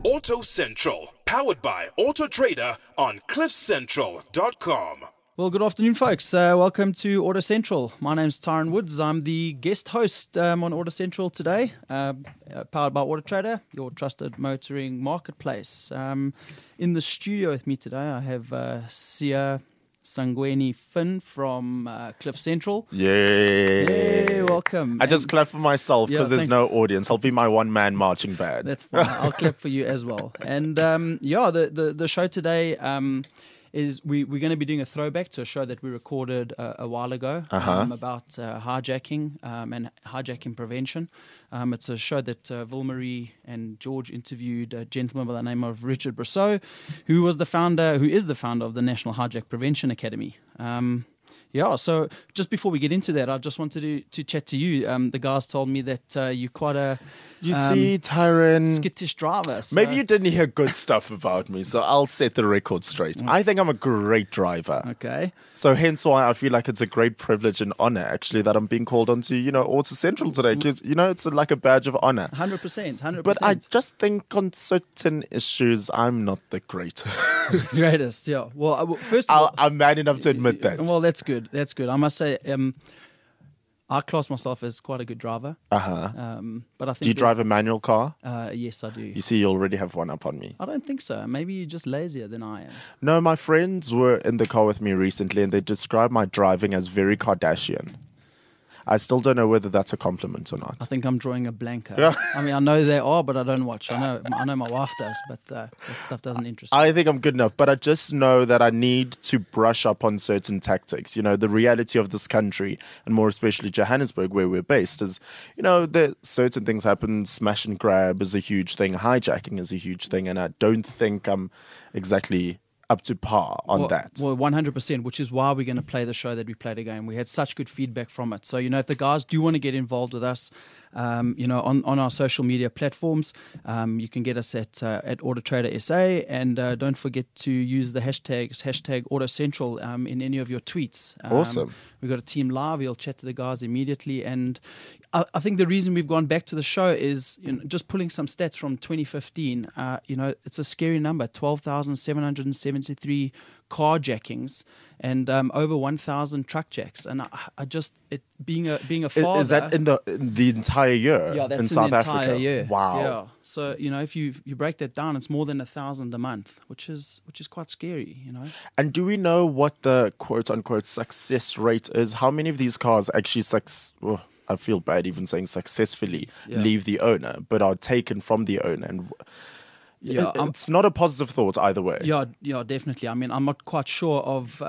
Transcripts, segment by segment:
Auto Central, powered by Auto Trader on CliffCentral.com. Well, good afternoon, folks. Welcome to Auto Central. My name's Tyron Woods. I'm the guest host on Auto Central today, powered by Auto Trader, your trusted motoring marketplace. In the studio with me today, I have Sia Sangweni Finn from Cliff Central. Yay! Welcome. I just clap for myself because there's no audience. I'll be my one-man marching band. That's fine. I'll clap for you as well. And the show today is we're going to be doing a throwback to a show that we recorded a while ago about hijacking and hijacking prevention. It's a show that Ville-Marie and George interviewed a gentleman by the name of Richard Brosseau, who is the founder of the National Hijack Prevention Academy. So just before we get into that, I just wanted to chat to you. The guys told me that you're quite a Tyron, skittish driver. So. Maybe you didn't hear good stuff about me, so I'll set the record straight. I think I'm a great driver. Okay. So hence why I feel like it's a great privilege and honor, actually, that I'm being called onto, Auto Central today, because, it's like a badge of honor. 100%. But I just think on certain issues, I'm not the greatest. Greatest, yeah. Well, first of all, I'm man enough to admit that. Well, that's good. That's good. I must say, I class myself as quite a good driver. But I think do you drive a manual car? Yes, I do. You see, you already have one up on me. I don't think so. Maybe you're just lazier than I am. No, my friends were in the car with me recently, and they described my driving as very Kardashian. I still don't know whether that's a compliment or not. I think I'm drawing a blanker. I mean, I know they are, but I don't watch. I know my wife does, but that stuff doesn't interest me. I think I'm good enough, but I just know that I need to brush up on certain tactics. The reality of this country, and more especially Johannesburg, where we're based, is, that certain things happen. Smash and grab is a huge thing. Hijacking is a huge thing, and I don't think I'm exactly up to par on that. Well, 100%, which is why we're going to play the show that we played again. We had such good feedback from it. So, if the guys do want to get involved with us, on our social media platforms, you can get us at AutoTrader SA, and don't forget to use the hashtag AutoCentral in any of your tweets. Awesome. We've got a team live. We'll chat to the guys immediately. And I think the reason we've gone back to the show is just pulling some stats from 2015. It's a scary number, 12,773 carjackings and over 1,000 truck jacks. And being a father, is that in the entire year? Yeah, that's in South the entire Africa. year. Wow. Yeah. So if you break that down, it's more than 1,000 a month, which is quite scary. And do we know what the quote unquote success rate is? How many of these cars actually I feel bad even saying successfully leave the owner, but are taken from the owner? And it's not a positive thought either way. Yeah, definitely. I mean, I'm not quite sure of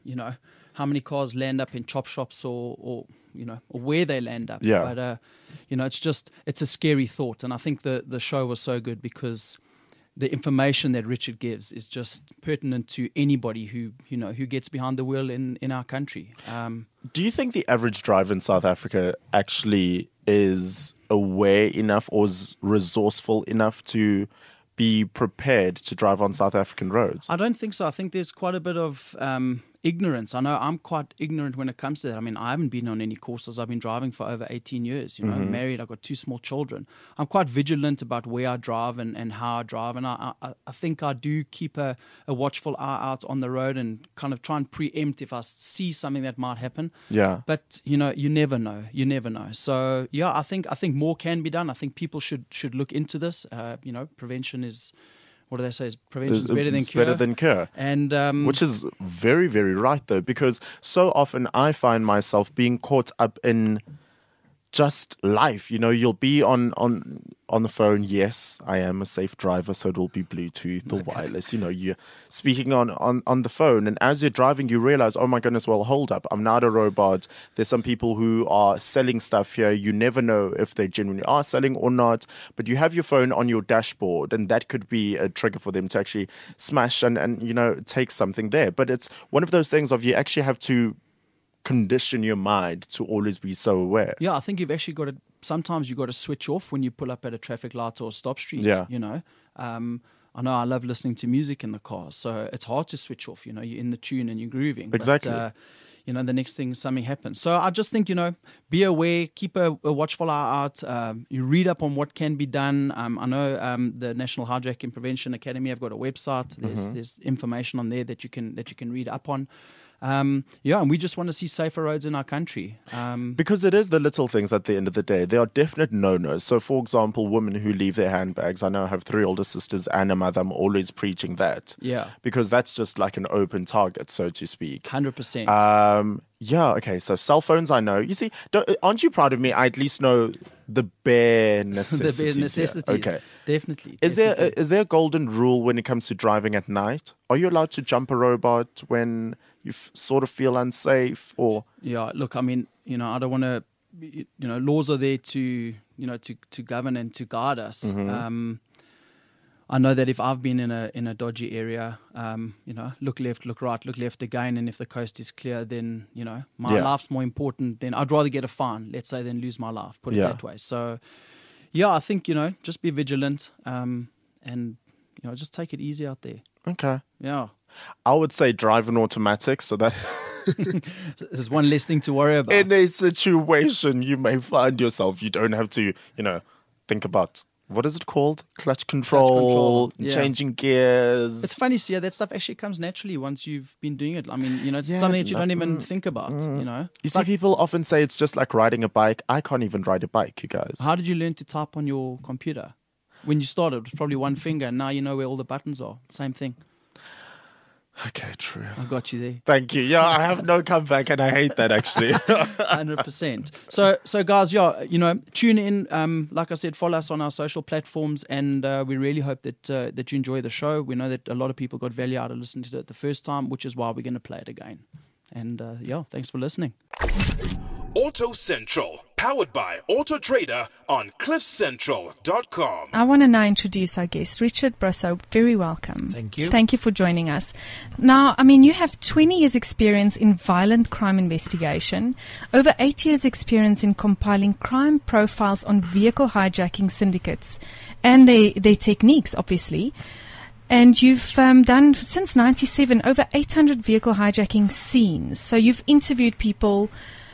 how many cars land up in chop shops or where they land up. Yeah. But it's a scary thought, and I think the show was so good because the information that Richard gives is just pertinent to anybody who gets behind the wheel in our country. Do you think the average driver in South Africa actually is aware enough or is resourceful enough to be prepared to drive on South African roads? I don't think so. I think there's quite a bit of ignorance. I know I'm quite ignorant when it comes to that. I mean, I haven't been on any courses. I've been driving for over 18 years. I'm married. I've got 2 small children. I'm quite vigilant about where I drive and how I drive. And I think I do keep a watchful eye out on the road and kind of try and preempt if I see something that might happen. Yeah. But, you never know. You never know. So, yeah, I think more can be done. I think people should look into this. Prevention is... What do they say? Prevention is better than cure. Better than cure. And, which is very, very right, though, because so often I find myself being caught up in just life. You'll be on the phone. Yes, I am a safe driver, so it will be Bluetooth or wireless. You're speaking on the phone, and as you're driving, you realize, oh my goodness, well, hold up, I'm not a robot. There's some people who are selling stuff here. You never know if they genuinely are selling or not, but you have your phone on your dashboard, and that could be a trigger for them to actually smash and take something there. But it's one of those things of you actually have to condition your mind to always be so aware. Yeah, I think you've actually got to, sometimes you've got to switch off when you pull up at a traffic light or a stop street. Yeah. I know I love listening to music in the car, so it's hard to switch off. You're in the tune and you're grooving. Exactly. But, the next thing, something happens. So I just think, be aware, keep a watchful eye out. You read up on what can be done. I know the National Hijacking Prevention Academy have got a website. There's information on there that you can read up on. And we just want to see safer roads in our country. Because it is the little things at the end of the day. There are definite no-nos. So, for example, women who leave their handbags. I know I have 3 older sisters and a mother. I'm always preaching that. Yeah. Because that's just like an open target, so to speak. 100%. Okay. So cell phones, I know. You see, aren't you proud of me? I at least know the bare necessities. The bare necessities. Okay. Definitely. Is there a golden rule when it comes to driving at night? Are you allowed to jump a robot when you sort of feel unsafe? Or look, I mean, I don't want to. Laws are there to to govern and to guide us. I know that if I've been in a dodgy area, look left, look right, look left again, and if the coast is clear, then my life's more important. Then I'd rather get a fine, let's say, than lose my life. Put it that way. So, I think just be vigilant, and just take it easy out there. Okay. Yeah. I would say drive an automatic, so that there's one less thing to worry about. In a situation you may find yourself, you don't have to, think about. What is it called? Clutch control, changing gears. It's funny, that stuff actually comes naturally once you've been doing it. I mean, it's something that you don't even think about, You see, people often say it's just like riding a bike. I can't even ride a bike, you guys. How did you learn to type on your computer? When you started, it was probably one finger, and now you know where all the buttons are. Same thing. Okay, true. I got you there. Thank you. Yeah, I have no comeback, and I hate that, actually. 100%. So guys, tune in. Like I said, follow us on our social platforms, and we really hope that you enjoy the show. We know that a lot of people got value out of listening to it the first time, which is why we're going to play it again. And thanks for listening. Auto Central, powered by Auto Trader on cliffcentral.com. I want to now introduce our guest, Richard Brosseau. Very welcome. Thank you. Thank you for joining us. Now, you have 20 years experience in violent crime investigation, over 8 years experience in compiling crime profiles on vehicle hijacking syndicates and their techniques, obviously. And you've done, since 97, over 800 vehicle hijacking scenes. So you've interviewed people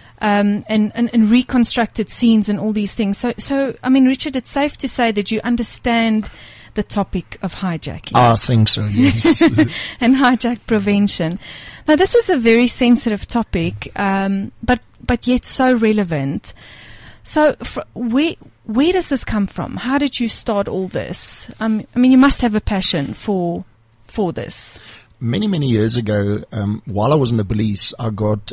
and reconstructed scenes and all these things. So Richard, it's safe to say that you understand the topic of hijacking. I think so, yes. And hijack prevention. Now, this is a very sensitive topic, but yet so relevant. So where does this come from? How did you start all this? You must have a passion for this. Many, many years ago, while I was in the police, I got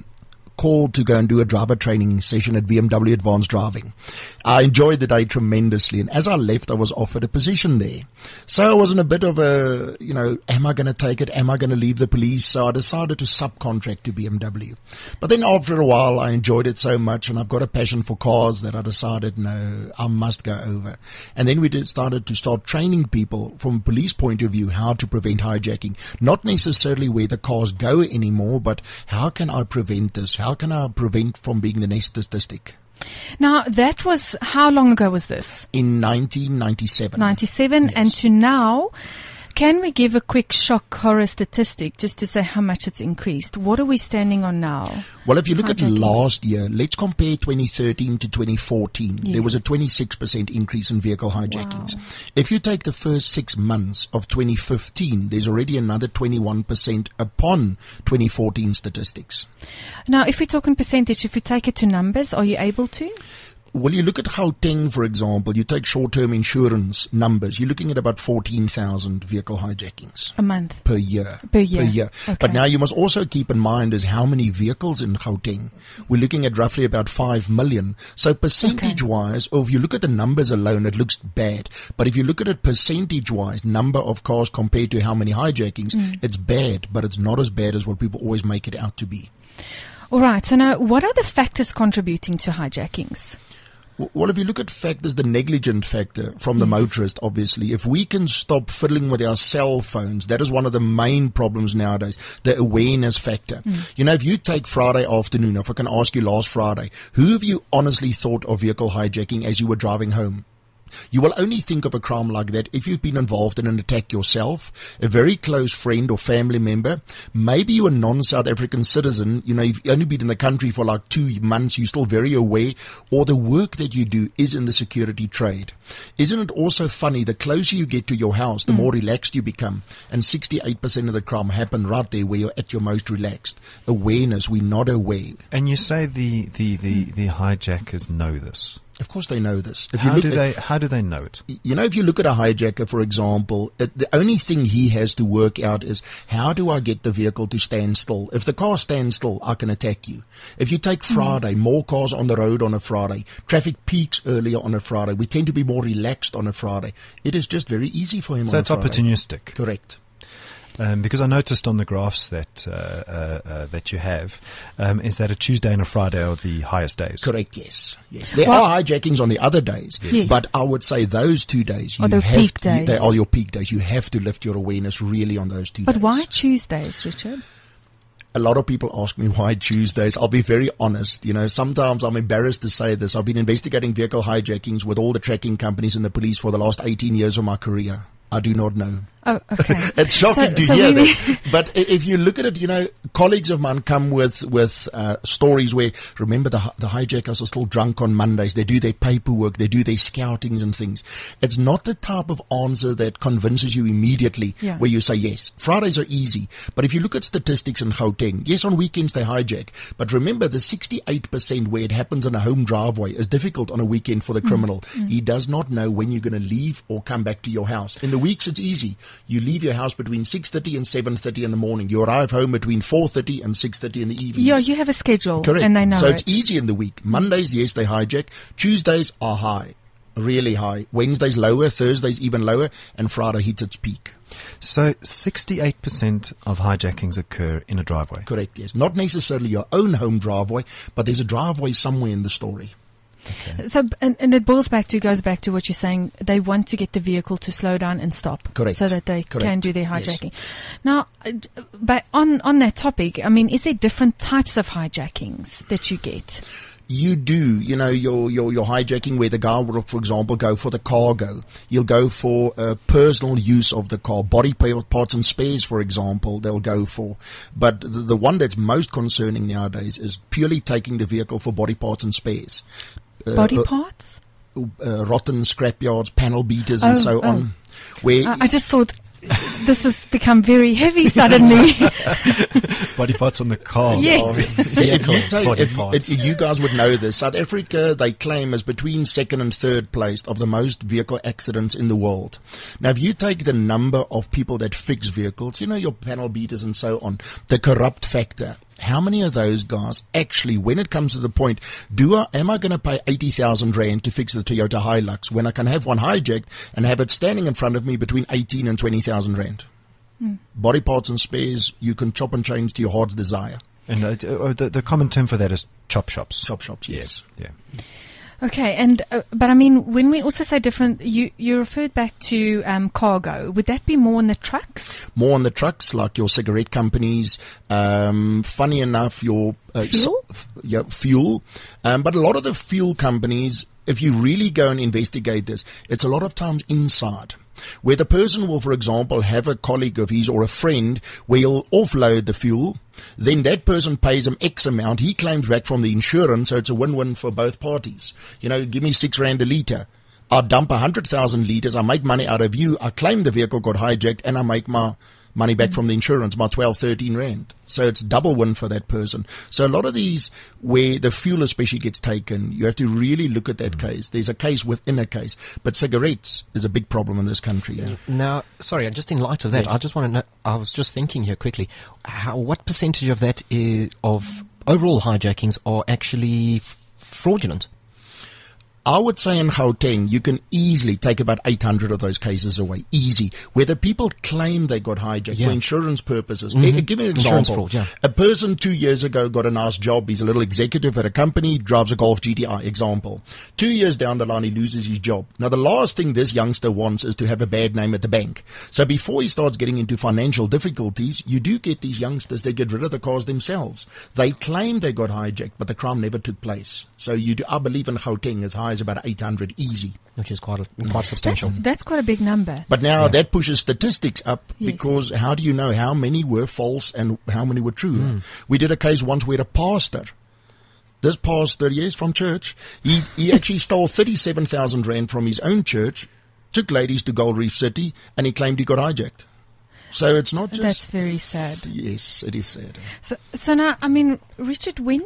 called to go and do a driver training session at BMW Advanced Driving. I enjoyed the day tremendously, and as I left, I was offered a position there. So I was in a bit of a, am I going to take it? Am I going to leave the police? So I decided to subcontract to BMW. But then after a while, I enjoyed it so much, and I've got a passion for cars that I decided, no, I must go over. And then we started to training people from a police point of view how to prevent hijacking. Not necessarily where the cars go anymore, but how can I prevent this? How can I prevent from being the next statistic? Now, that was, how long ago was this? In 1997. 97, yes. And to now, can we give a quick shock horror statistic just to say how much it's increased? What are we standing on now? Well, if you look at last year, let's compare 2013 to 2014. Yes. There was a 26% increase in vehicle hijackings. Wow. If you take the first 6 months of 2015, there's already another 21% upon 2014 statistics. Now, if we talk in percentage, if we take it to numbers, are you able to? Well, you look at Gauteng, for example, you take short-term insurance numbers, you're looking at about 14,000 vehicle hijackings. A month? Per year. Per year. Okay. But now you must also keep in mind is how many vehicles in Gauteng. We're looking at roughly about 5 million. So percentage-wise, or if you look at the numbers alone, it looks bad. But if you look at it percentage-wise, number of cars compared to how many hijackings, it's bad, but it's not as bad as what people always make it out to be. All right. So now, what are the factors contributing to hijackings? Well, if you look at factors, the negligent factor from the motorist, obviously, if we can stop fiddling with our cell phones, that is one of the main problems nowadays, the awareness factor. If you take Friday afternoon, if I can ask you last Friday, who have you honestly thought of vehicle hijacking as you were driving home? You will only think of a crime like that if you've been involved in an attack yourself, a very close friend or family member. Maybe you're a non-South African citizen, you've only been in the country for like 2 months, you're still very aware, or the work that you do is in the security trade. Isn't it also funny, the closer you get to your house, the more relaxed you become, and 68% of the crime happen right there where you're at your most relaxed. Awareness, we're not aware. And you say the hijackers know this. Of course they know this. How do they know it? If you look at a hijacker, for example, the only thing he has to work out is, how do I get the vehicle to stand still? If the car stands still, I can attack you. If you take Friday, more cars on the road on a Friday, traffic peaks earlier on a Friday, we tend to be more relaxed on a Friday. It is just very easy for him so on a it's Friday. Opportunistic. Correct. Because I noticed on the graphs that you have, is that a Tuesday and a Friday are the highest days? Correct, yes. There are hijackings on the other days, Yes. but I would say those 2 days, Are the peak days. They are your peak days. You have to lift your awareness really on those 2 days. But why Tuesdays, Richard? A lot of people ask me why Tuesdays. I'll be very honest. Sometimes I'm embarrassed to say this. I've been investigating vehicle hijackings with all the tracking companies and the police for the last 18 years of my career. I do not know. Oh, okay. It's shocking to hear that. But if you look at it, colleagues of mine come with stories where, remember, the hijackers are still drunk on Mondays. They do their paperwork. They do their scoutings and things. It's not the type of answer that convinces you immediately where you say, yes, Fridays are easy. But if you look at statistics in Gauteng, yes, on weekends they hijack. But remember, the 68% where it happens on a home driveway is difficult on a weekend for the criminal. He does not know when you're going to leave or come back to your house. In the weeks, it's easy. You leave your house between 6:30 and 7:30 in the morning. You arrive home between 4:30 and 6:30 in the evening. Yeah, you have a schedule. Correct. And they know so it. it's easy in the week. Mondays, yes, they hijack. Tuesdays are high, really high. Wednesdays lower, Thursdays even lower, and Friday hits its peak. So 68% of hijackings occur in a driveway? Correct, yes. Not necessarily your own home driveway, but there's a driveway somewhere in the story. Okay. So, and it goes back to what you're saying. They want to get the vehicle to slow down and stop. Correct. So that they can do their hijacking. Yes. Now, but on that topic, I mean, is there different types of hijackings that you get? You do, your hijacking where the guy will, for example, go for the cargo. He'll go for personal use of the car. Body parts and spares, for example, they'll go for. But the one that's most concerning nowadays is purely taking the vehicle for body parts and spares. Body parts? Rotten scrapyards, panel beaters and so on. Where I just thought this has become very heavy suddenly. Body parts on the car. Yes. If you guys would know this, South Africa, they claim, is between second and third place of the most vehicle accidents in the world. Now, if you take the number of people that fix vehicles, your panel beaters and so on, the corrupt factor, how many of those guys actually, when it comes to the point, am I going to pay 80,000 Rand to fix the Toyota Hilux when I can have one hijacked and have it standing in front of me between 18 and 20,000 Rand? Body parts and spares, you can chop and change to your heart's desire. And the common term for that is chop shops. Chop shops, yes. Yeah. Okay, and but I mean, when we also say different, you referred back to cargo. Would that be more on the trucks? More on the trucks, like your cigarette companies. Funny enough, your fuel. Fuel. But a lot of the fuel companies, if you really go and investigate this, it's a lot of times inside. Where the person will, for example, have a colleague of his or a friend where he'll offload the fuel. Then that person pays him X amount. He claims back from the insurance, so it's a win-win for both parties. Give me 6 Rand a litre. I'll dump 100,000 litres. I make money out of you. I claim the vehicle got hijacked, and I make my money back from the insurance, my 12, 13 Rand. So it's double win for that person. So a lot of these where the fuel especially gets taken, you have to really look at that case. There's a case within a case. But cigarettes is a big problem in this country. Yeah. Now, sorry, just in light of that, I just want to know, I was just thinking here quickly, what percentage of that of overall hijackings are actually fraudulent? I would say in Gauteng, you can easily take about 800 of those cases away. Easy. Where the people claim they got hijacked for insurance purposes. Give me an example. Fraud, A person 2 years ago got a nice job. He's a little executive at a company, drives a Golf GTI, example. 2 years down the line, he loses his job. Now, the last thing this youngster wants is to have a bad name at the bank. So before he starts getting into financial difficulties, you do get these youngsters, they get rid of the cars themselves. They claim they got hijacked, but the crime never took place. So I believe in Gauteng as high as pays about 800 easy. Which is quite substantial. That's quite a big number. But now that pushes statistics up Yes. because how do you know how many were false and how many were true? We did a case once where a pastor, this pastor, yes, from church, he actually stole 37,000 rand from his own church, took ladies to Gold Reef City, and he claimed he got hijacked. So it's not just... That's very sad. Yes, it is sad. So now, I mean, Richard, let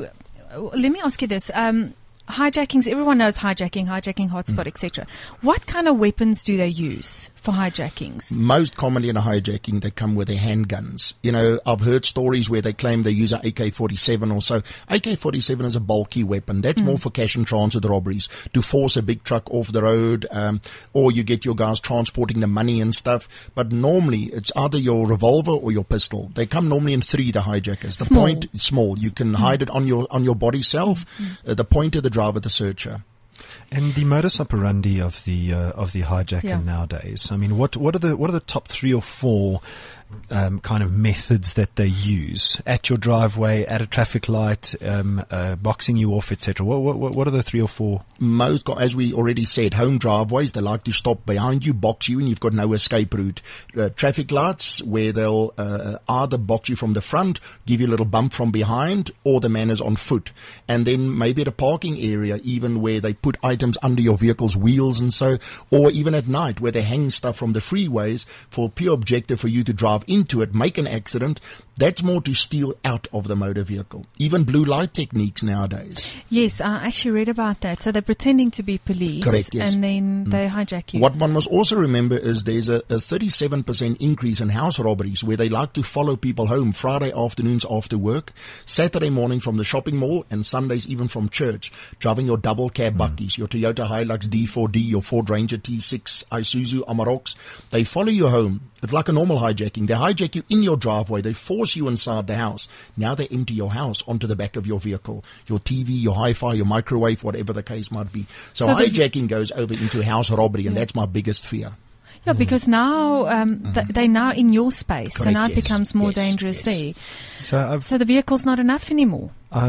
me ask you this. Hijackings, everyone knows hijacking hotspot, etc. What kind of weapons do they use for hijackings? Most commonly in a hijacking, they come with their handguns. You know, I've heard stories where they claim they use an AK-47 or so. AK-47 is a bulky weapon. That's more for cash and transit robberies, to force a big truck off the road, or you get your guys transporting the money and stuff. But normally, it's either your revolver or your pistol. They come normally in 3, the hijackers. The Small. point, small. You can hide it on your body self. The pointer, the driver, the searcher. And the modus operandi of the hijacker nowadays. I mean, what are the top 3 or 4 kind of methods that they use at your driveway, at a traffic light, boxing you off, etc.? What are the 3 or 4? Most, as we already said, home driveways, they like to stop behind you, box you, and you've got no escape route. Traffic lights, where they'll either box you from the front, give you a little bump from behind, or the man is on foot. And then maybe at a parking area, even where they put items under your vehicle's wheels and so, or even at night, where they hang stuff from the freeways for pure objective for you to drive into it, make an accident. That's more to steal out of the motor vehicle. Even blue light techniques nowadays. Yes, I actually read about that. So they're pretending to be police. Correct, yes. And then they hijack you. What one must also remember is there's a 37% increase in house robberies, where they like to follow people home Friday afternoons after work, Saturday morning from the shopping mall, and Sundays even from church, driving your double cab buckies, your Toyota Hilux D4D, your Ford Ranger T6, Isuzu Amaroks. They follow you home. It's like a normal hijacking. They hijack you in your driveway. They force you inside the house. Now they empty your house onto the back of your vehicle, your TV, your hi-fi, your microwave, whatever the case might be. So hijacking goes over into house robbery, and that's my biggest fear. Yeah, because now they're now in your space, so Correct, now it yes. becomes more Yes, dangerous yes. there. So the vehicle's not enough anymore.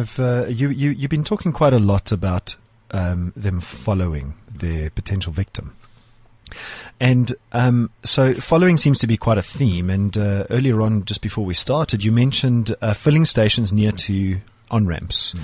You've been talking quite a lot about them following their potential victim. And so following seems to be quite a theme. And earlier on, just before we started, you mentioned filling stations near to on-ramps.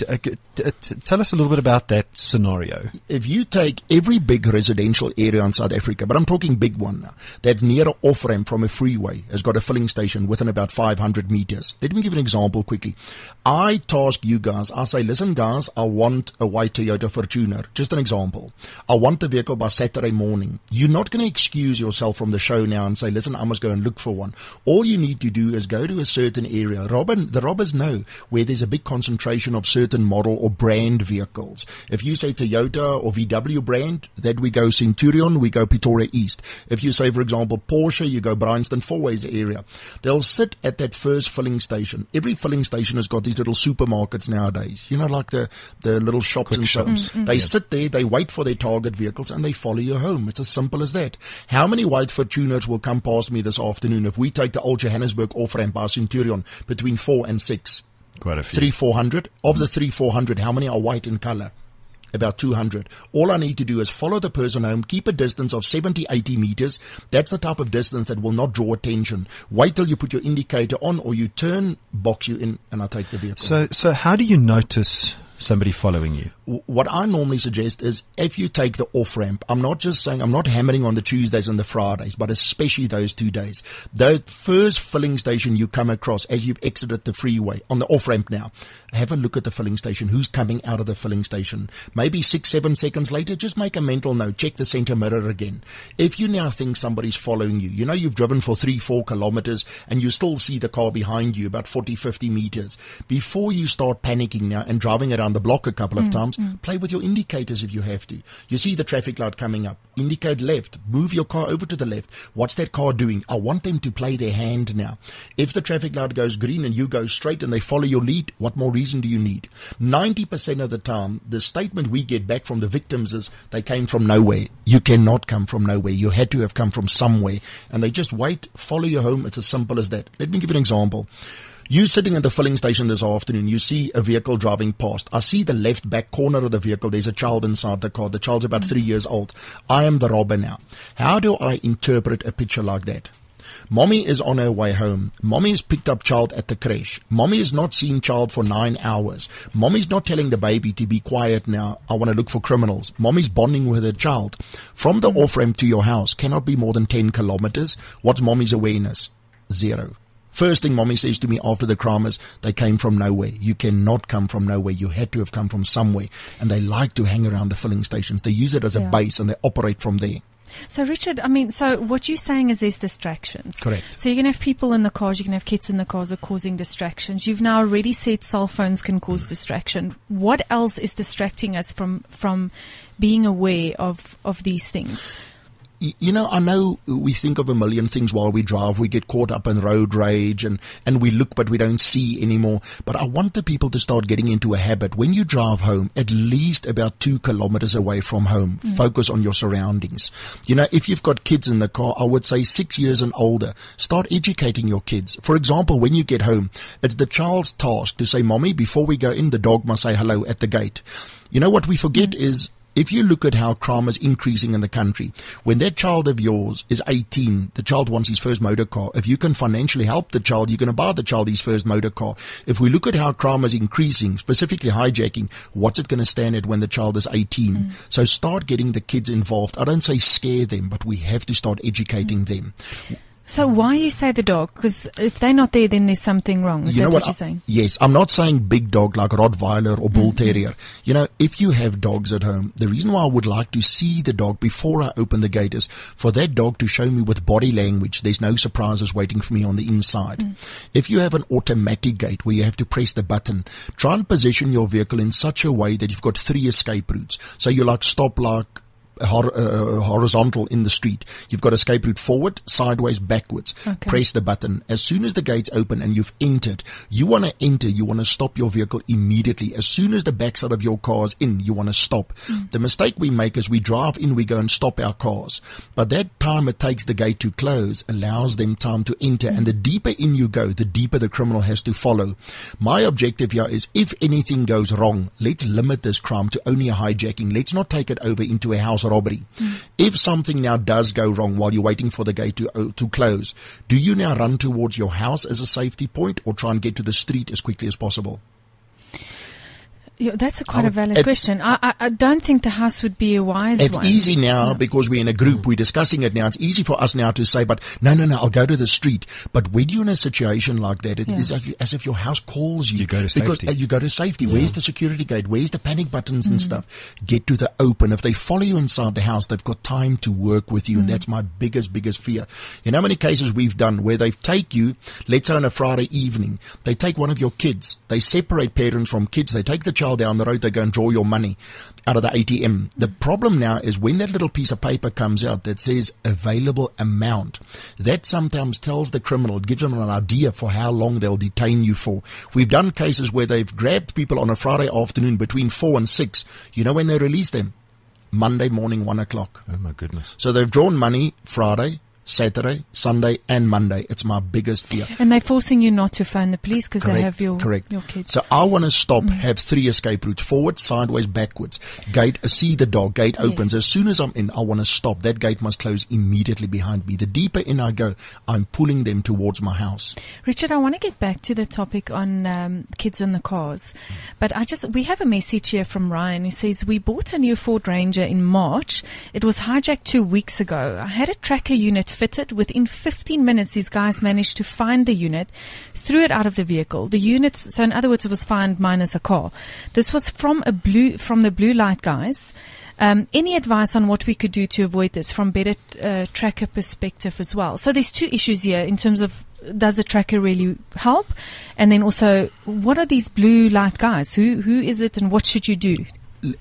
Tell us a little bit about that scenario. If you take every big residential area in South Africa, but I'm talking big one now, that near an off-ramp from a freeway has got a filling station within about 500 meters. Let me give you an example quickly. I task you guys, I say, listen guys, I want a white Toyota Fortuner. Just an example. I want the vehicle by Saturday morning. You're not going to excuse yourself from the show now and say, listen, I must go and look for one. All you need to do is go to a certain area. The robbers know where there's a big concentration of certain model or brand vehicles. If you say Toyota or VW brand, that we go Centurion, we go Pretoria East. If you say, for example, Porsche, you go Bryanston Fourways area. They'll sit at that first filling station. Every filling station has got these little supermarkets nowadays. You know, like the little shops Quick and shops. stuff. They sit there, they wait for their target vehicles, and they follow you home. It's as simple as that. How many white Fortuners will come past me this afternoon if we take the Old Johannesburg off-ramp by Centurion between 4 and 6? Quite a few. 300-400. Of the 300-400, how many are white in color? About 200. All I need to do is follow the person home, keep a distance of 70-80 meters. That's the type of distance that will not draw attention. Wait till you put your indicator on, or you turn, box you in, and I take the vehicle. So how do you notice somebody following you? What I normally suggest is if you take the off-ramp, I'm not just saying, I'm not hammering on the Tuesdays and the Fridays, but especially those 2 days. The first filling station you come across as you've exited the freeway, on the off-ramp now, have a look at the filling station. Who's coming out of the filling station? Maybe 6-7 seconds later, just make a mental note. Check the center mirror again. If you now think somebody's following you, you know you've driven for 3-4 kilometers and you still see the car behind you about 40-50 meters. Before you start panicking now and driving around the block a couple of times, play with your indicators if you have to. You see the traffic light coming up. Indicate left. Move your car over to the left. What's that car doing? I want them to play their hand now. If the traffic light goes green and you go straight and they follow your lead, what more reason do you need? 90% of the time, the statement we get back from the victims is they came from nowhere. You cannot come from nowhere. You had to have come from somewhere. And they just wait, follow you home. It's as simple as that. Let me give you an example. You sitting at the filling station this afternoon, you see a vehicle driving past. I see the left back corner of the vehicle. There's a child inside the car. The child's about 3 years old. I am the robber now. How do I interpret a picture like that? Mommy is on her way home. Mommy has picked up child at the creche. Mommy has not seen child for 9 hours. Mommy's not telling the baby to be quiet now. I want to look for criminals. Mommy's bonding with her child. From the off-ramp to your house cannot be more than 10 kilometers. What's mommy's awareness? 0. First thing mommy says to me after the crime is, they came from nowhere. You cannot come from nowhere. You had to have come from somewhere. And they like to hang around the filling stations. They use it as a base and they operate from there. So, Richard, I mean, so what you're saying is there's distractions. Correct. So you can have people in the cars, you can have kids in the cars that are causing distractions. You've now already said cell phones can cause distraction. What else is distracting us from being aware of these things? You know, I know we think of a million things while we drive. We get caught up in road rage and we look but we don't see anymore. But I want the people to start getting into a habit. When you drive home, at least about 2 kilometers away from home, focus on your surroundings. You know, if you've got kids in the car, I would say 6 years and older, start educating your kids. For example, when you get home, it's the child's task to say, Mommy, before we go in, the dog must say hello at the gate. You know what we forget is, if you look at how crime is increasing in the country, when that child of yours is 18, the child wants his first motor car. If you can financially help the child, you're going to buy the child his first motor car. If we look at how crime is increasing, specifically hijacking, what's it going to stand at when the child is 18? So start getting the kids involved. I don't say scare them, but we have to start educating them. So why you say the dog? Because if they're not there, then there's something wrong. Is that what you're saying? Yes. I'm not saying big dog like Rottweiler or Bull Terrier. You know, if you have dogs at home, the reason why I would like to see the dog before I open the gate is for that dog to show me with body language there's no surprises waiting for me on the inside. If you have an automatic gate where you have to press the button, try and position your vehicle in such a way that you've got 3 escape routes. So you stop horizontal in the street. You've got escape route forward, sideways, backwards. Okay. Press the button. As soon as the gates open and you've entered, you want to enter, you want to stop your vehicle immediately. As soon as the backside of your car is in, you want to stop. The mistake we make is we drive in, we go and stop our cars. But that time it takes the gate to close allows them time to enter. And the deeper in you go, the deeper the criminal has to follow. My objective here is if anything goes wrong, let's limit this crime to only a hijacking. Let's not take it over into a house robbery. If something now does go wrong while you're waiting for the gate to close, do you now run towards your house as a safety point or try and get to the street as quickly as possible? Yeah, that's quite a valid question. I don't think the house would be a wise one. It's easy now because we're in a group. We're discussing it now. It's easy for us now to say, but no, I'll go to the street. But when you're in a situation like that, it is as if your house calls you. You go to safety. You go to safety. Yeah. Where's the security gate? Where's the panic buttons and stuff? Get to the open. If they follow you inside the house, they've got time to work with you. And that's my biggest fear. You know how many cases we've done where they take you, let's say on a Friday evening, they take one of your kids. They separate parents from kids. They take the child down the road, they go and draw your money out of the ATM. The problem now is when that little piece of paper comes out that says available amount, that sometimes tells the criminal, it gives them an idea for how long they'll detain you for. We've done cases where they've grabbed people on a Friday afternoon between 4 and 6. You know when they release them? Monday morning, 1 o'clock. Oh my goodness. So they've drawn money Friday, Saturday, Sunday and Monday. It's my biggest fear. And they're forcing you not to phone the police because they have your kids. So I want to stop, have 3 escape routes, forward, sideways, backwards. Gate, see the dog, gate opens. As soon as I'm in, I want to stop. That gate must close immediately behind me. The deeper in I go, I'm pulling them towards my house. Richard, I want to get back to the topic on kids in the cars. But we have a message here from Ryan who says, we bought a new Ford Ranger in March. It was hijacked 2 weeks ago. I had a tracker unit fitted. Within 15 minutes, these guys managed to find the unit, threw it out of the vehicle. The unit, so in other words, it was found minus a car. This was from the blue light guys. Any advice on what we could do to avoid this from better tracker perspective as well? So there's 2 issues here in terms of does the tracker really help? And then also, what are these blue light guys? Who is it and what should you do?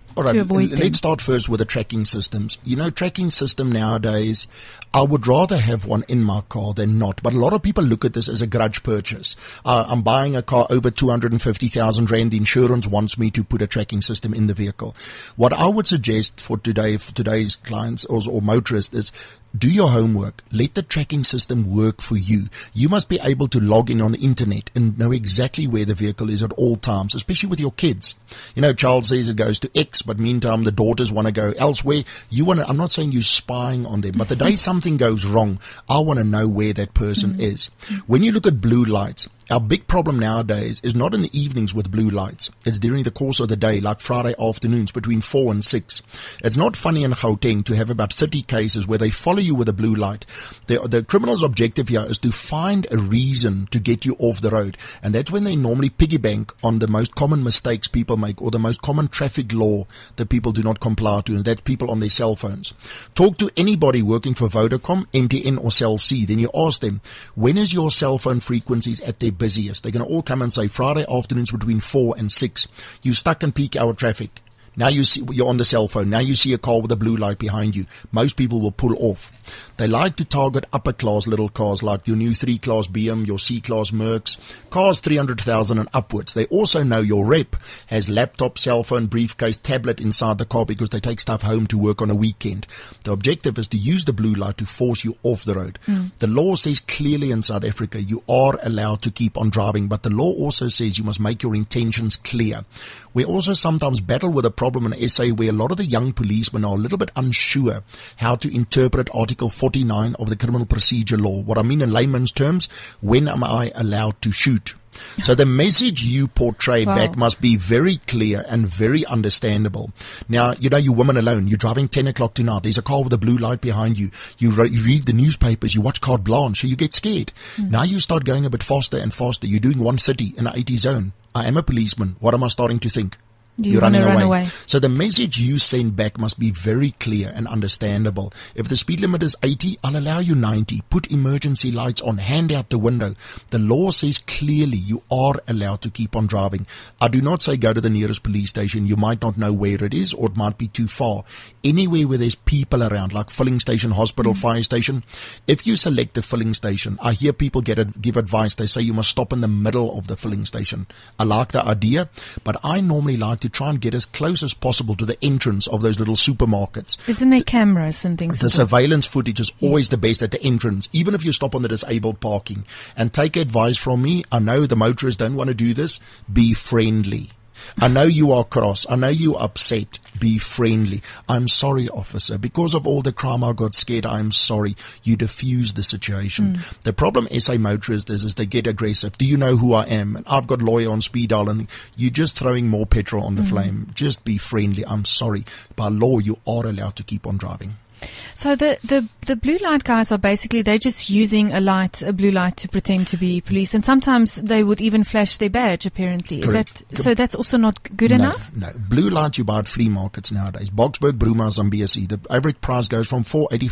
All right, to avoid them? let's start first with the tracking systems. You know, tracking system nowadays, I would rather have one in my car than not. But a lot of people look at this as a grudge purchase. I'm buying a car over 250,000 Rand. The insurance wants me to put a tracking system in the vehicle. What I would suggest for today's clients or motorists is, do your homework. Let the tracking system work for you. You must be able to log in on the internet and know exactly where the vehicle is at all times, especially with your kids. You know, child says it goes to X, but meantime the daughters want to go elsewhere. I'm not saying you're spying on them, but the day something goes wrong, I want to know where that person is. When you look at blue lights, our big problem nowadays is not in the evenings with blue lights. It's during the course of the day, like Friday afternoons between 4 and 6. It's not funny in Gauteng to have about 30 cases where they follow you with a blue light. The criminal's objective here is to find a reason to get you off the road. And that's when they normally piggyback on the most common mistakes people make, or the most common traffic law that people do not comply to, and that's people on their cell phones. Talk to anybody working for Vodacom, MTN or Cell C. Then you ask them, when is your cell phone frequencies at their busiest? They're going to all come and say Friday afternoons between 4 and 6. You're stuck in peak hour traffic. Now you're on the cell phone. Now you see a car with a blue light behind you. Most people will pull off. They like to target upper class little cars like your new 3-class BM, your C-class Mercs, cars 300,000 and upwards. They also know your rep has laptop, cell phone, briefcase, tablet inside the car because they take stuff home to work on a weekend. The objective is to use the blue light to force you off the road. The law says clearly in South Africa you are allowed to keep on driving, but the law also says you must make your intentions clear. We also sometimes battle with a problem in SA where a lot of the young policemen are a little bit unsure how to interpret Article 49 of the Criminal Procedure Law. What I mean in layman's terms, when am I allowed to shoot? So the message you portray back must be very clear and very understandable. Now, you know, you women alone, you're driving 10 o'clock tonight, there's a car with a blue light behind you, you read the newspapers, you watch Carte Blanche, so you get scared. Now you start going a bit faster and faster. You're doing 130 in an 80 zone. I am a policeman. What am I starting to think? You're running away. So the message you send back must be very clear and understandable. If the speed limit is 80, I'll allow you 90. Put emergency lights on, hand out the window. The law says clearly you are allowed to keep on driving. I do not say go to the nearest police station. You might not know where it is, or it might be too far. Anywhere where there's people around, like filling station, hospital, fire station. If you select the filling station, I hear people give advice. They say you must stop in the middle of the filling station. I like the idea, but I normally like to try and get as close as possible to the entrance of those little supermarkets. Isn't there cameras and things? The surveillance footage is always the best at the entrance, even if you stop on the disabled parking. And take advice from me. I know the motorists don't want to do this. Be friendly. I know you are cross. I know you're upset. Be friendly. I'm sorry, officer. Because of all the crime, I got scared. I'm sorry. You diffuse the situation. The problem SA motorists is they get aggressive. Do you know who I am? And I've got lawyer on speed dial, and you're just throwing more petrol on the flame. Just be friendly. I'm sorry. By law, you are allowed to keep on driving. So the blue light guys are basically, they're just using a blue light to pretend to be police, and sometimes they would even flash their badge, apparently. Correct. So that's also not good enough? No. Blue lights you buy at flea markets nowadays. Boksburg, Bruma, Zambesi. The average price goes from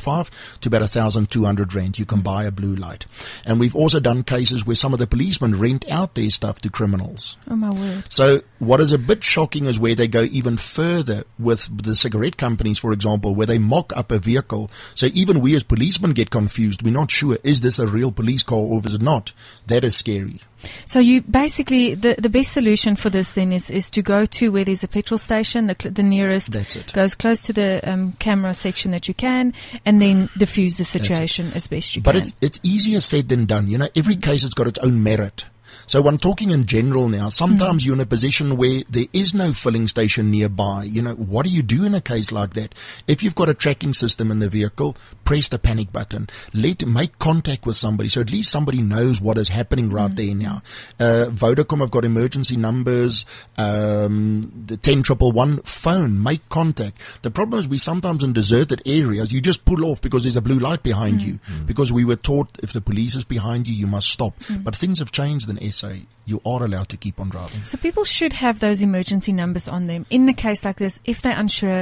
485 to about 1,200 Rand. You can buy a blue light. And we've also done cases where some of the policemen rent out their stuff to criminals. Oh my word. So what is a bit shocking is where they go even further with the cigarette companies, for example, where they mock up a vehicle. So even we as policemen get confused. We're not sure, is this a real police car or is it not? That is scary. So you basically, the best solution for this then is to go to where there's a petrol station, the nearest. That's it. Goes close to the camera section that you can, and then diffuse the situation as best you can. But it's easier said than done. You know, every case has got its own merit. So I'm talking in general now. Sometimes you're in a position where there is no filling station nearby. You know, what do you do in a case like that? If you've got a tracking system in the vehicle, press the panic button. Make contact with somebody so at least somebody knows what is happening right there now. Vodacom have got emergency numbers, the 10-111 phone. Make contact. The problem is we sometimes in deserted areas, you just pull off because there's a blue light behind you. Because we were taught if the police is behind you, you must stop. But things have changed in SA. You are allowed to keep on driving. So people should have those emergency numbers on them. In a case like this, if they're unsure,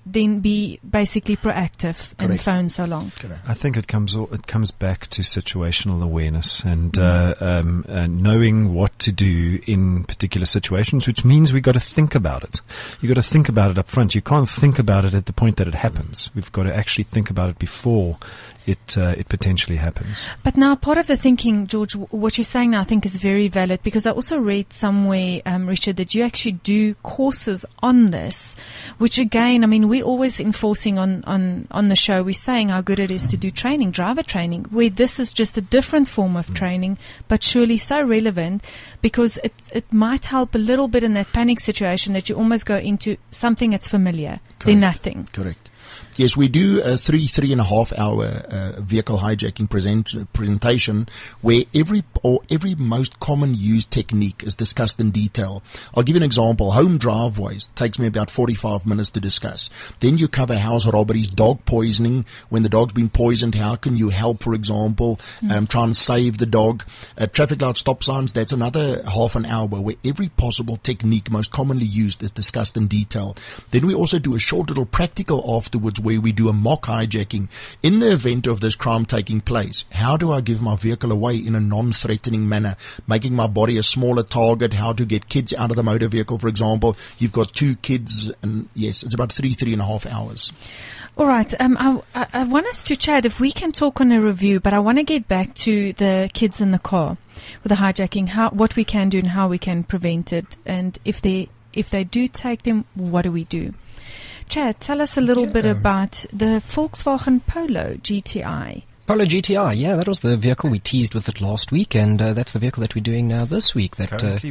then be basically proactive and Correct. phone so long? I think it comes back to situational awareness and knowing what to do in particular situations, which means we got to think about it. You got to think about it up front. You can't think about it at the point that it happens. We've got to actually think about it before it potentially happens. But now, part of the thinking, George, what you're saying now, I think is very valid, because I also read somewhere, Richard, that you actually do courses on this, which again, I mean, we're always enforcing on the show. We're saying how good it is to do training, driver training, where this is just a different form of training, but surely so relevant, because it might help a little bit in that panic situation that you almost go into something that's familiar, then nothing. Correct. Yes, we do a 3.5 hour vehicle hijacking presentation where every most common used technique is discussed in detail. I'll give you an example. Home driveways takes me about 45 minutes to discuss. Then you cover house robberies, dog poisoning. When the dog's been poisoned, how can you help, for example, try and save the dog? Traffic light stop signs, that's another half an hour where every possible technique most commonly used is discussed in detail. Then we also do a short little practical afterwards where we do a mock hijacking. In the event of this crime taking place, how do I give my vehicle away in a non-threatening manner, making my body a smaller target, how to get kids out of the motor vehicle, for example. You've got 2 kids, and yes, it's about 3.5 hours. All right. I want us to chat, if we can talk on a review, but I want to get back to the kids in the car with the hijacking, what we can do and how we can prevent it. And if they do take them, what do we do? Chad, tell us a little bit about the Volkswagen Polo GTI. Polo GTI, yeah, that was the vehicle we teased with it last week, and that's the vehicle that we're doing now this week. That currently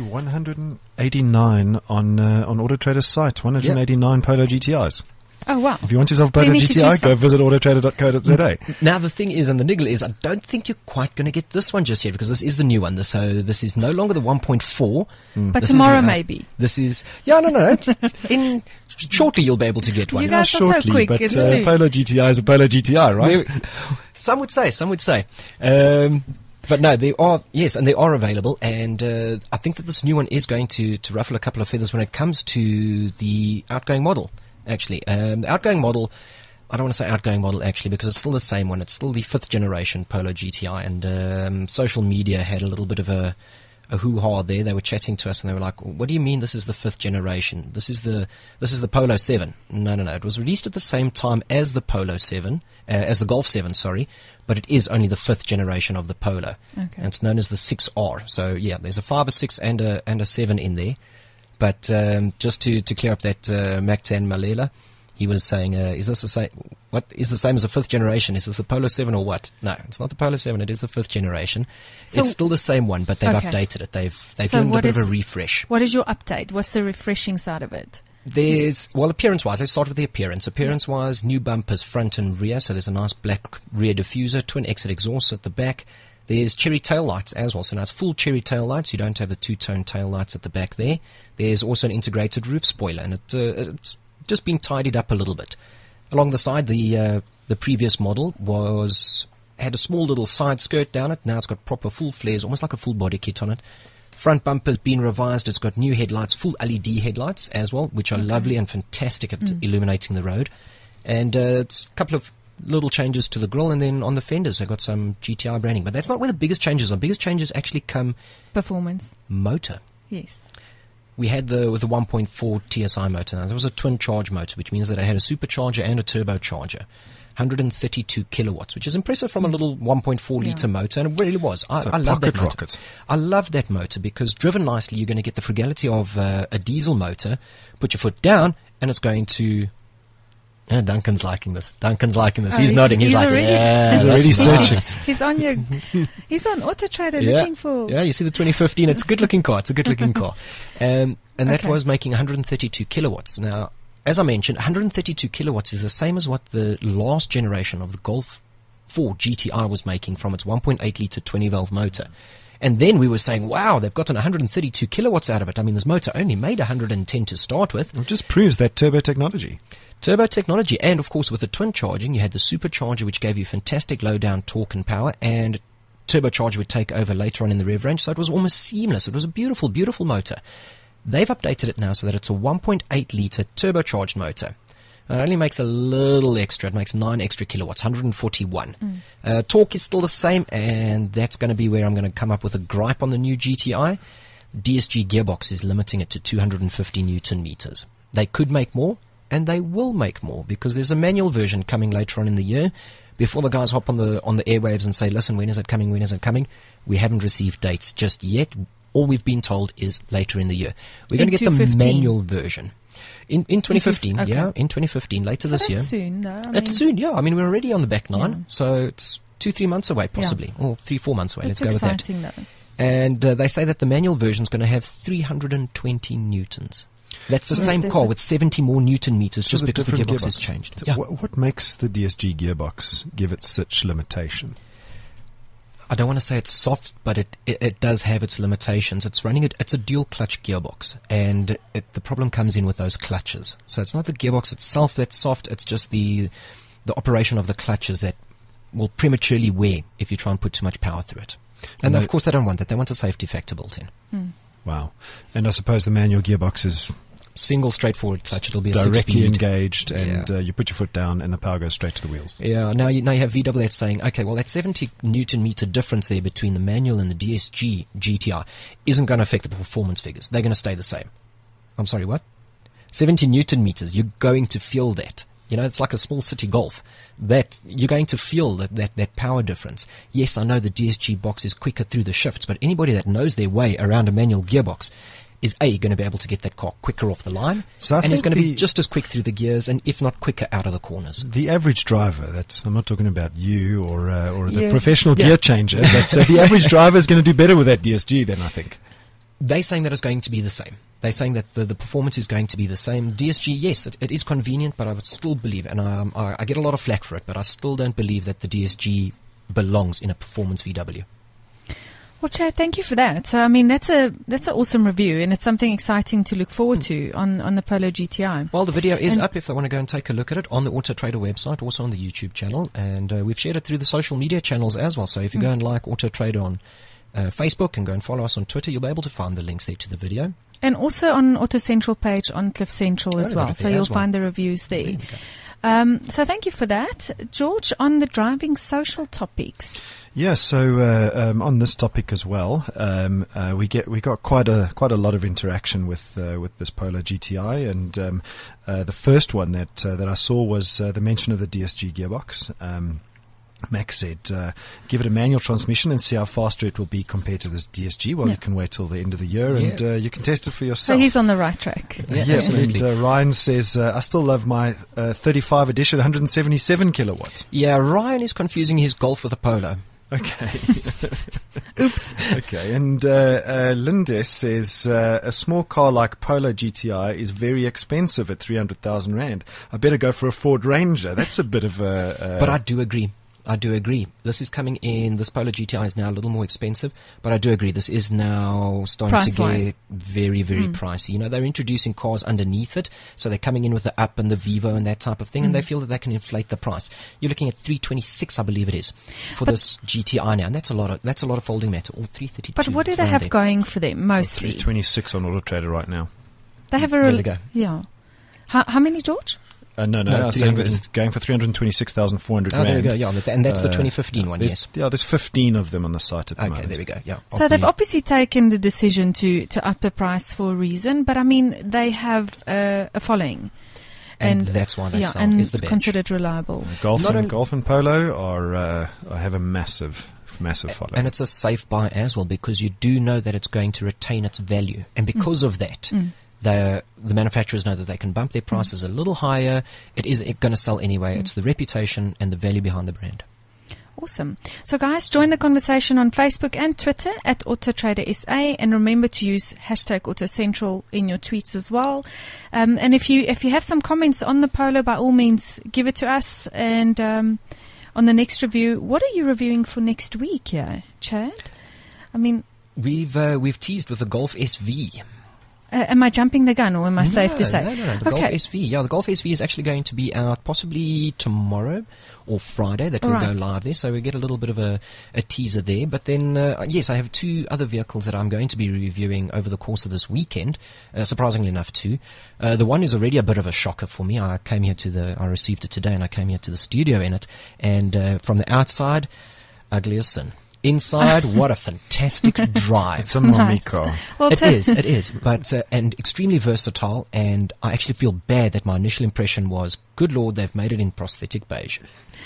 189 on Auto Trader's site, 189 Polo GTIs. Oh, wow. If you want yourself a Polo GTI, go visit autotrader.co.za. Now, the thing is, and the niggle is, I don't think you're quite going to get this one just yet, because this is the new one. So this is no longer the 1.4. But tomorrow, maybe. This is, no. Shortly you'll be able to get one. You guys are so quick. But Polo GTI is a Polo GTI, right? Some would say. But no, they are, yes, and they are available, and I think that this new one is going to ruffle a couple of feathers when it comes to the outgoing model. Actually, the outgoing model, I don't want to say outgoing model actually, because it's still the same one. It's still the 5th generation Polo GTI, and social media had a little bit of a hoo-ha there. They were chatting to us and they were like, what do you mean this is the 5th generation? This is the Polo 7. No. It was released at the same time as the Polo 7, as the Golf 7, sorry, but it is only the 5th generation of the Polo. Okay. And it's known as the 6R. So yeah, there's a 5, a 6 and a 7 in there. But just to clear up that Mactan Malela, he was saying, is this the same? What is the same as the 5th generation? Is this the Polo 7 or what? No, it's not the Polo 7. It is the 5th generation. So it's still the same one, but they've updated it. They've given it a bit of a refresh. What is your update? What's the refreshing side of it? Appearance-wise, let's start with the appearance. Appearance-wise, new bumpers front and rear. So there's a nice black rear diffuser, twin exit exhaust at the back. There's cherry tail lights as well. So now it's full cherry tail lights. You don't have the 2-tone tail lights at the back there. There's also an integrated roof spoiler, and it's just been tidied up a little bit. Along the side, the previous model had a small little side skirt down it. Now it's got proper full flares, almost like a full body kit on it. Front bumper's been revised. It's got new headlights, full LED headlights as well, which are lovely and fantastic at illuminating the road. And it's a couple of little changes to the grille, and then on the fenders I got some GTI branding. But that's not where the biggest changes are. Biggest changes actually come performance motor. Yes. We had with the 1.4 TSI motor. Now there was a twin charge motor, which means that it had a supercharger and a turbocharger. 132 kilowatts, which is impressive from a little 1.4 litre motor, and it really was. I love that motor. Rocket. I love that motor because driven nicely, you're going to get the frugality of a diesel motor. Put your foot down, and it's going to. Duncan's liking this. He's nodding. He's like, already, yeah. He's already searching. He's on Auto Trader looking for. Yeah, you see the 2015. It's a good looking car. And that was making 132 kilowatts. Now, as I mentioned, 132 kilowatts is the same as what the last generation of the Golf 4 GTI was making from its 1.8 litre 20-valve motor. And then we were saying, wow, they've gotten 132 kilowatts out of it. I mean, this motor only made 110 to start with. It just proves that turbo technology. And of course with the twin charging, you had the supercharger, which gave you fantastic low down torque and power, and turbocharger would take over later on in the rev range, so it was almost seamless. It was a beautiful, beautiful motor. They've updated it now so that it's a 1.8 litre turbocharged motor. It only makes a little extra. It makes 9 extra kilowatts, 141. Torque is still the same, and that's going to be where I'm going to come up with a gripe on the new GTI. DSG gearbox is limiting it to 250 Newton meters. They could make more, and they will make more, because there's a manual version coming later on in the year. Before the guys hop on the airwaves and say, listen, when is it coming, when is it coming? We haven't received dates just yet. All we've been told is later in the year. We're going to get the manual version. In 2015, okay. Yeah, in 2015, later this year. Soon, though. It's soon, yeah. I mean, we're already on the back 9, so it's 2-3 months away, possibly, or 3-4 months away. It's Let's go with that. exciting, though. And they say that the manual version is going to have 320 newtons. That's the same car with 70 more Newton meters, just because the gearbox has changed. Yeah. What makes the DSG gearbox give it such limitation? I don't want to say it's soft, but it does have its limitations. It's running it's a dual clutch gearbox, and the problem comes in with those clutches. So it's not the gearbox itself that's soft, it's just the operation of the clutches that will prematurely wear if you try and put too much power through it. And of course they don't want that. They want a safety factor built in. Wow. And I suppose the manual gearbox is single straightforward clutch. It'll be a directly 6-speed. engaged, and you put your foot down and the power goes straight to the wheels. Yeah, now you have VW that's saying, okay, well, that 70 Newton meter difference there between the manual and the DSG GTI isn't going to affect the performance figures. They're going to stay the same. I'm sorry, what? 70 Newton meters, you're going to feel that. You know, it's like a small city Golf. That you're going to feel that power difference. Yes, I know the DSG box is quicker through the shifts, but anybody that knows their way around a manual gearbox is going to be able to get that car quicker off the line, and it's going to be just as quick through the gears, and if not quicker out of the corners. The average driver, I'm not talking about you or the professional gear changer, but the average driver is going to do better with that DSG then, I think. They're saying that it's going to be the same. They're saying that the performance is going to be the same. DSG, yes, it is convenient, but I would still believe, and I get a lot of flack for it, but I still don't believe that the DSG belongs in a performance VW. Well, Chad, thank you for that. So, I mean, that's an awesome review, and it's something exciting to look forward to on the Polo GTI. Well, the video is up if they want to go and take a look at it on the Auto Trader website, also on the YouTube channel, and we've shared it through the social media channels as well. So if you go and like Auto Trader on Facebook and go and follow us on Twitter, you'll be able to find the links there to the video. And also on Auto Central page on Cliff Central as well. So you'll find the reviews there. So thank you for that. George, on the driving social topics. Yeah, so on this topic as well, we got quite a lot of interaction with this Polo GTI, and the first one that I saw was the mention of the DSG gearbox. Max said, give it a manual transmission and see how faster it will be compared to this DSG. Well, you can wait till the end of the year and you can test it for yourself. So he's on the right track. Yeah, absolutely. And Ryan says, I still love my 35 edition, 177 kilowatts. Yeah, Ryan is confusing his Golf with a Polo. Okay. Oops. Okay, and Lindes says, a small car like Polo GTI is very expensive at 300,000 Rand. I better go for a Ford Ranger. That's a bit of a... But I do agree. This is coming in. This Polo GTI is now a little more expensive, but I do agree. This is now starting Price-wise. to get very, very pricey. You know, they're introducing cars underneath it, so they're coming in with the Up and the Vivo and that type of thing, and they feel that they can inflate the price. You're looking at 326, I believe it is, for this GTI now, and that's a lot of folding matter, or 332. But what do they have going for them mostly? 326 on Auto Trader right now. They have There we go. Yeah. How many, George? No, I was saying that it's going for 326,400 Rand. Oh, there we go, yeah, and that's the 2015 one, yes. Yeah, there's 15 of them on the site at the moment. Okay, there we go, yeah. So they've obviously taken the decision to up the price for a reason, but I mean, they have a following. And that's why they sell, and is the badge. considered reliable. Golf and Polo have a massive following. And it's a safe buy as well, because you do know that it's going to retain its value. And because of that, the manufacturers know that they can bump their prices a little higher. It is going to sell anyway. It's the reputation and the value behind the brand. Awesome. So guys, join the conversation on Facebook and Twitter at AutoTrader SA, and remember to use hashtag AutoCentral in your tweets as well. And if you have some comments on the Polo, by all means, give it to us. And on the next review, what are you reviewing for next week, Chad? I mean, we've teased with the Golf SV. Am I jumping the gun, or am I safe to say? No. The Golf SV. Yeah, the Golf SV is actually going to be out possibly tomorrow or Friday. That will go live there. So we get a little bit of a teaser there. But then, yes, I have 2 other vehicles that I'm going to be reviewing over the course of this weekend. Surprisingly enough, too. The one is already a bit of a shocker for me. I received it today, and I came here to the studio in it. And from the outside, ugly as sin. Inside, what a fantastic drive. It's a mommy car. Well, It is, but and extremely versatile. And I actually feel bad that my initial impression was, good Lord, they've made it in prosthetic beige.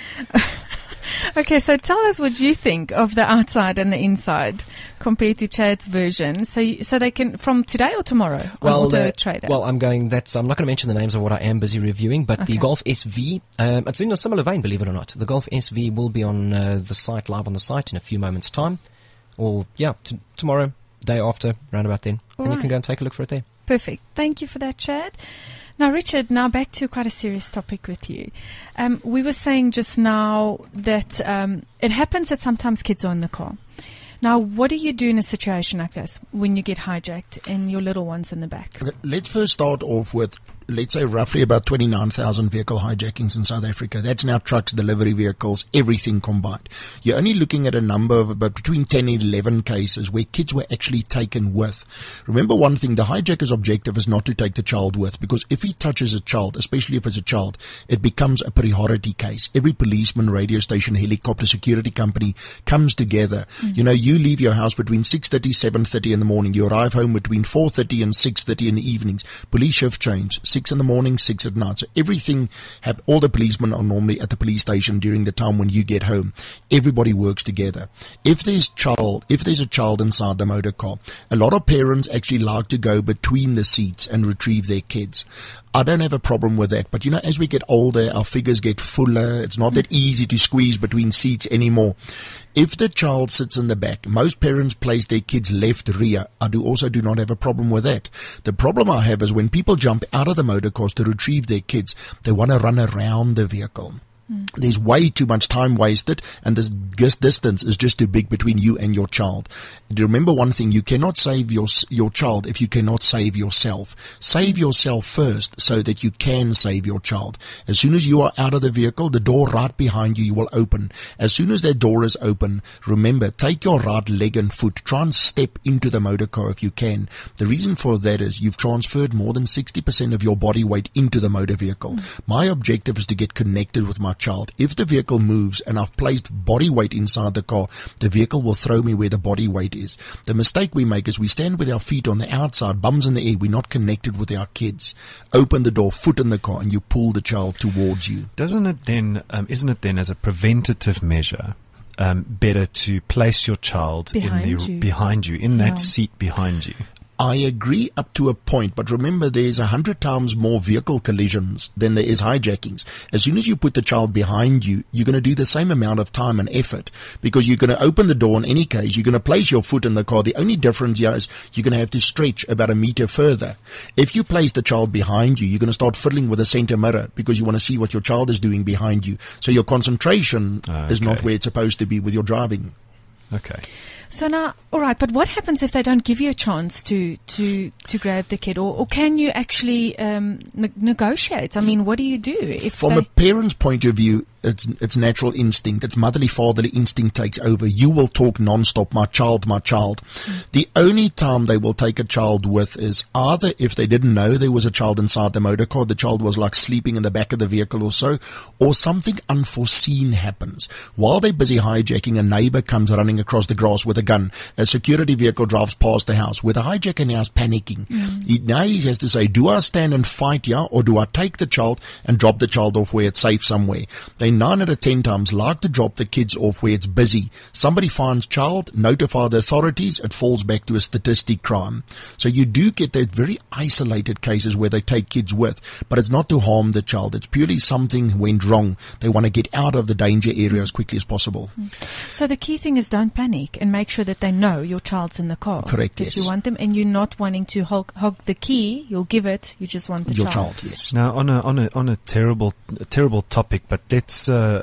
Okay, so tell us what you think of the outside and the inside compared to Chad's version. So they can, from today or tomorrow on Auto Trader? Well, I'm not going to mention the names of what I am busy reviewing, but the Golf SV, it's in a similar vein, believe it or not. The Golf SV will be on the site, live on the site in a few moments' time. Or, tomorrow, day after, round about then. And you can go and take a look for it there. Perfect. Thank you for that, Chad. Now, Richard, back to quite a serious topic with you. We were saying just now that it happens that sometimes kids are in the car. Now, what do you do in a situation like this when you get hijacked and your little one's in the back? Okay, let's first start off with, let's say, roughly about 29,000 vehicle hijackings in South Africa. That's now trucks, delivery vehicles, everything combined. You're only looking at a number of about between 10 and 11 cases where kids were actually taken with. Remember one thing, the hijacker's objective is not to take the child with, because if he touches a child, especially if it's a child, it becomes a priority case. Every policeman, radio station, helicopter, security company comes together. You leave your house between 6:30, 7:30 in the morning. You arrive home between 4:30 and 6:30 in the evenings. Police shift change. 6 in the morning, 6 at night. So everything, all the policemen are normally at the police station during the time when you get home. Everybody works together. If there's a child inside the motor car, a lot of parents actually like to go between the seats and retrieve their kids. I don't have a problem with that. But as we get older, our figures get fuller. It's not that easy to squeeze between seats anymore. If the child sits in the back, most parents place their kids left rear. I also do not have a problem with that. The problem I have is when people jump out of the motor cars to retrieve their kids, they want to run around the vehicle. There's way too much time wasted, and this distance is just too big between you and your child. Remember one thing, you cannot save your child if you cannot save yourself. Save yourself first so that you can save your child. As soon as you are out of the vehicle, the door right behind you will open. As soon as that door is open, remember, take your right leg and foot. Try and step into the motor car if you can. The reason for that is you've transferred more than 60% of your body weight into the motor vehicle. My objective is to get connected with my child. If the vehicle moves and I've placed body weight inside the car, the vehicle will throw me where the body weight is. The mistake we make is we stand with our feet on the outside, bums in the air. We're not connected with our kids. Open the door, foot in the car, and you pull the child towards you. Isn't it then as a preventative measure better to place your child behind you in that seat behind you? I agree up to a point, but remember there's 100 times more vehicle collisions than there is hijackings. As soon as you put the child behind you, you're going to do the same amount of time and effort because you're going to open the door in any case. You're going to place your foot in the car. The only difference here is you're going to have to stretch about a meter further. If you place the child behind you, you're going to start fiddling with the center mirror because you want to see what your child is doing behind you. So your concentration is not where it's supposed to be with your driving. Okay. So now, all right, but what happens if they don't give you a chance to grab the kid, or can you actually negotiate? I mean, what do you do? From a parent's point of view, it's natural instinct. It's motherly, fatherly instinct takes over. You will talk non-stop, my child, my child. The only time they will take a child with is either if they didn't know there was a child inside the motor car, the child was like sleeping in the back of the vehicle or so, or something unforeseen happens. While they're busy hijacking, a neighbor comes running across the grass with a gun. A security vehicle drives past the house with a hijacker now is panicking. Now he has to say, do I stand and fight here, or do I take the child and drop the child off where it's safe somewhere? They 9 out of 10 times like to drop the kids off where it's busy. Somebody finds child, notify the authorities, it falls back to a statistic crime. So you do get that very isolated cases where they take kids with, but it's not to harm the child. It's purely something went wrong. They want to get out of the danger area as quickly as possible. So the key thing is don't panic and make sure that they know your child's in the car. Correct, yes. You want them, and you're not wanting to hog the key. You'll give it. You just want the your child. Yes. Now, on a terrible topic, but let's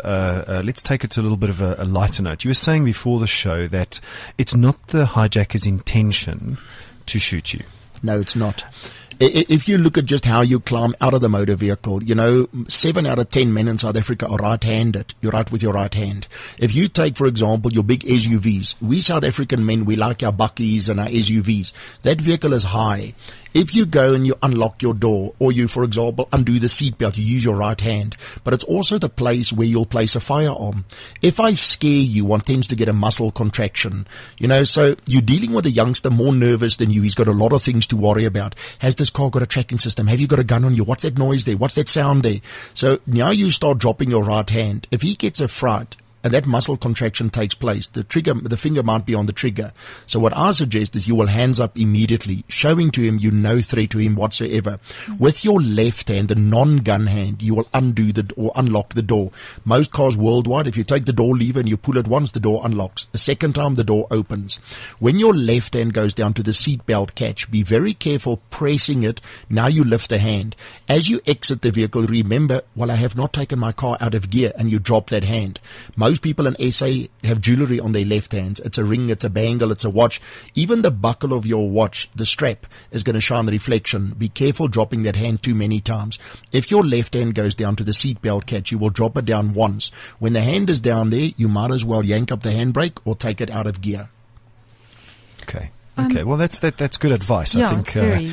take it to a little bit of a lighter note. You were saying before the show that it's not the hijacker's intention to shoot you. No, it's not. If you look at just how you climb out of the motor vehicle, 7 out of 10 men in South Africa are right-handed. You write with your right hand. If you take, for example, your big SUVs, we South African men, we like our buckies and our SUVs. That vehicle is high. If you go and you unlock your door, or you, for example, undo the seatbelt, you use your right hand. But it's also the place where you'll place a firearm. If I scare you, one tends to get a muscle contraction. So you're dealing with a youngster more nervous than you. He's got a lot of things to worry about. Has this car got a tracking system? Have you got a gun on you? What's that noise there? What's that sound there? So now you start dropping your right hand. If he gets a fright, and that muscle contraction takes place, the finger might be on the trigger. So what I suggest is you will hands up immediately, showing to him no threat to him whatsoever. With your left hand, the non-gun hand, you will undo or unlock the door. Most cars worldwide, if you take the door lever and you pull it once, the door unlocks. The second time, the door opens. When your left hand goes down to the seatbelt catch, be very careful pressing it. Now you lift the hand. As you exit the vehicle, remember, I have not taken my car out of gear, and you drop that hand. Most people in SA have jewelry on their left hands. It's a ring, it's a bangle, it's a watch. Even the buckle of your watch, the strap, is going to shine the reflection. Be careful dropping that hand too many times. If your left hand goes down to the seatbelt catch, you will drop it down once. When the hand is down there, you might as well yank up the handbrake or take it out of gear. Okay. Okay, well that's good advice. Yeah, I it's think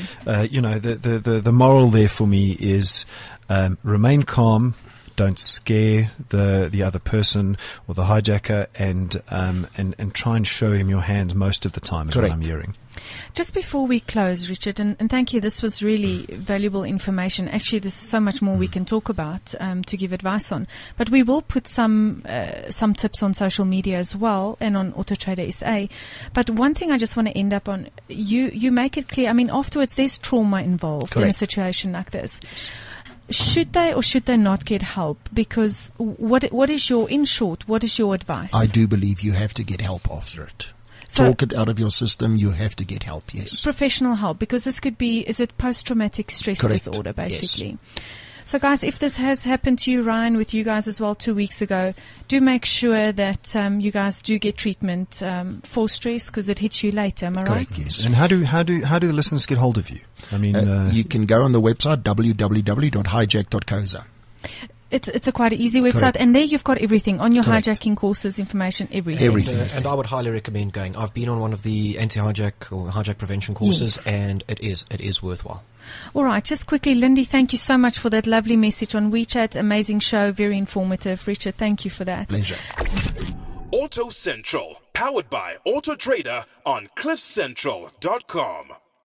the moral there for me is remain calm. Don't scare the other person or the hijacker, and try and show him your hands most of the time, is Correct. what I'm hearing. Just before we close, Richard, and thank you, this was really valuable information. Actually, there's so much more we can talk about to give advice on. But we will put some tips on social media as well, and on Auto Trader SA. But one thing I just want to end up on, you make it clear, afterwards there's trauma involved in a situation like this. Should they or should they not get help? Because what is your advice? I do believe you have to get help after it. So, talk it out of your system. You have to get help, yes. Professional help, because this could be, is it post-traumatic stress Correct. disorder, basically? Yes. So, guys, if this has happened to you, Ryan, with you guys as well 2 weeks ago, do make sure that you guys do get treatment for stress, because it hits you later. Am I right? Correct, yes. And how do the listeners get hold of you? You can go on the website www.hijack.coza. It's a quite easy website, Correct. and there you've got everything on your Correct. hijacking courses, information, everything. Everything. And I would highly recommend going. I've been on one of the anti-hijack or hijack prevention courses, Yes. and it is worthwhile. All right, just quickly, Lindy, thank you so much for that lovely message on WeChat. Amazing show, very informative. Richard, thank you for that. Pleasure. Auto Central, powered by Auto Trader on CliffCentral.com.